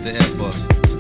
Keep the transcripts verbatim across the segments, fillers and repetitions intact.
at the airport.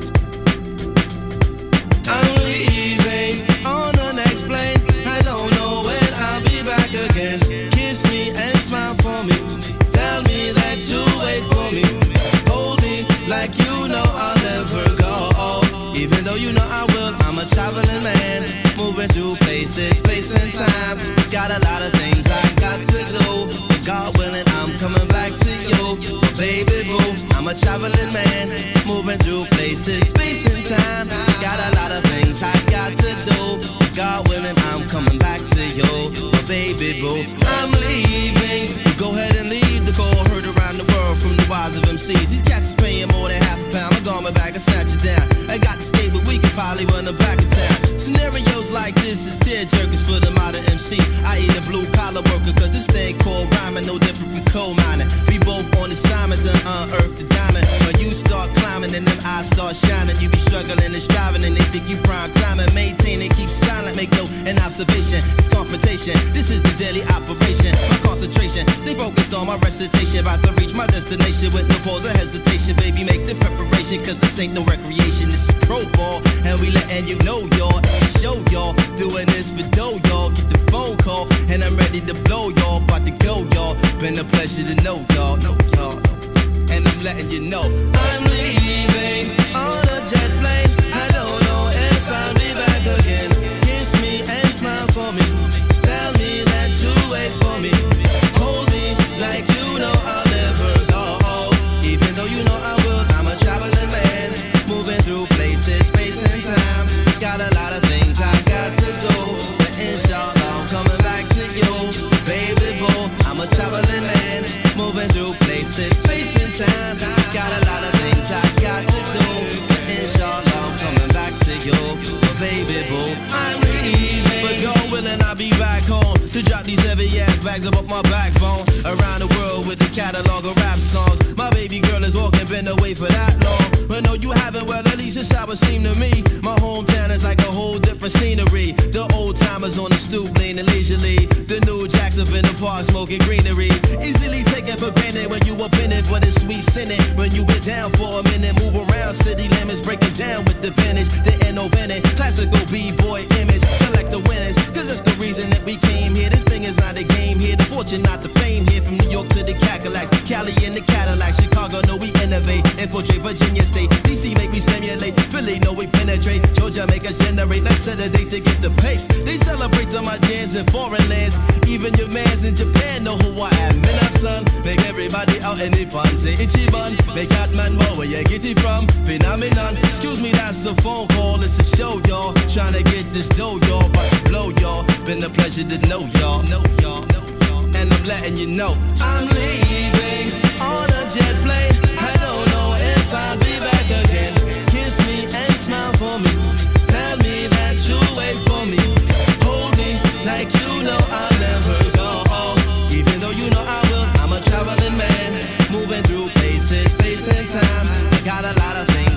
I'm leaving on the next plane. I don't know when I'll be back again. Kiss me and smile for me. Tell me that you wait for me. Hold me like you know I'll never go. Even though you know I will, I'm a traveling man, moving through places, space and time. Got a lot of things I got to do. God willing, I'm coming back to you, baby boo. I'm a traveling man, moving through places, space and time. Got a lot of things I got to do. God willing, I'm coming back to you, baby boo. I'm leaving. Go ahead and leave the call. Heard around the world from the wise of M Cs. These cats is paying more than half a pound. I'm going back and snatch it down. I got to skate, but we can probably run them back in town. Scenarios like this is tear jerkers for the modern M C. I eat a blue collar worker, cause this thing called rhyming no different from coal mining. We both on assignment to unearth the diamond. When you start climbing and them eyes start shining, you be struggling and striving and they think you prime time and maintain and keep silent. Make no an observation, it's confrontation. This is the daily operation. My concentration, stay focused on my recitation. About to reach my destination with no pause or hesitation. Baby, make the preparation, cause this ain't no recreation. This is pro ball, and we letting you know, y'all. Show y'all, doing this for dough, y'all. Get the phone call, and I'm ready to blow, y'all. About to go, y'all. Been a pleasure to know, y'all. Know y'all. And I'm letting you know I'm leaving on a jet plane. I don't know if I'll be back again. Kiss me and smile for me. Tell me that you wait for me. Hold me like you know I'll never go. Even though you know I will, I'm a traveling man, moving through places, space and time. Got a lot of things I got to do, but inshallah I'm coming back to you, baby boo. I'm a traveling man, moving through places, space and time. Got a lot of things I got to do, but inshallah I'm coming back to you, baby boo. I'm leaving, but God willing I'll be back home to drop these heavy ass bags up my backbone. Around the world with the catalog of rap songs. My baby girl is walking, been away for that long. But no, you haven't, well at least it's how it seemed to me. My hometown is like a whole different scenery. The old timers on the stoop leaning leisurely. The new jacks up in the park smoking greenery. Easily taken for granted when you up in it, but it's sweet sinning when you been down for a minute. Move around city limits, breaking down with the vintage. The innovative, classical b-boy image. Collect the winners, cause that's the reason that we came here. This thing is not a game here. The fortune, not the fame here. From New York to the Cadillacs, Cali in the Cadillac, Chicago, no we innovate. Infiltrate Virginia State, D C make me stimulate. Philly, no we penetrate. Georgia make us generate. Let's set a date to get the pace. They celebrate to my jams in foreign lands. Even your mans in Japan know who I am. And our son, make everybody out in the fun. Say Ichiban, make out man, where you get it from? Phenomenon, excuse me, that's a phone call. It's a show, y'all. Trying to get this dough, y'all. About to blow, y'all. Been a pleasure to know y'all. Know y'all, know y'all. And I'm letting you know I'm leaving on a jet plane. I don't know if I'll be back again. Kiss me and smile for me. Tell me that you wait for me. Hold me like you know I'll never go. Even though you know I will, I'm a traveling man, moving through places, space and time. Got a lot of things